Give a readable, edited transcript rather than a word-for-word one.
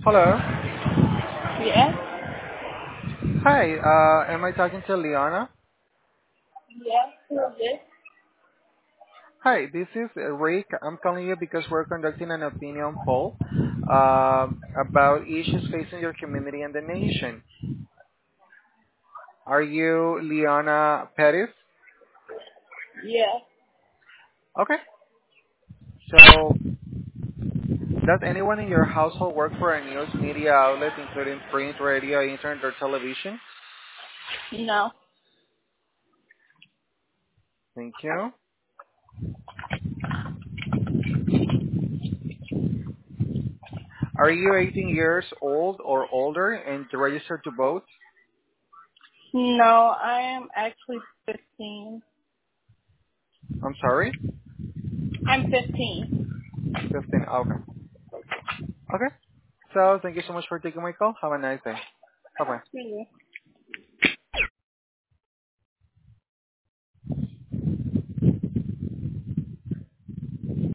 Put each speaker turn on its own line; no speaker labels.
Hello.
Yes.
Hi. Am I talking to Liana?
Yes. Who is this?
Hi, this is Rick. I'm calling you because we're conducting an opinion poll about issues facing your community and the nation. Are you Liana Perez?
Yes.
Okay. So, does anyone in your household work for a news media outlet, including print, radio, internet, or television?
No.
Thank you. Are you 18 years old or older and registered to vote?
No, I am actually 15.
I'm sorry?
I'm 15.
15. Okay. Okay. So thank you so much for taking my call. Have a nice day. Bye bye.
Hmm.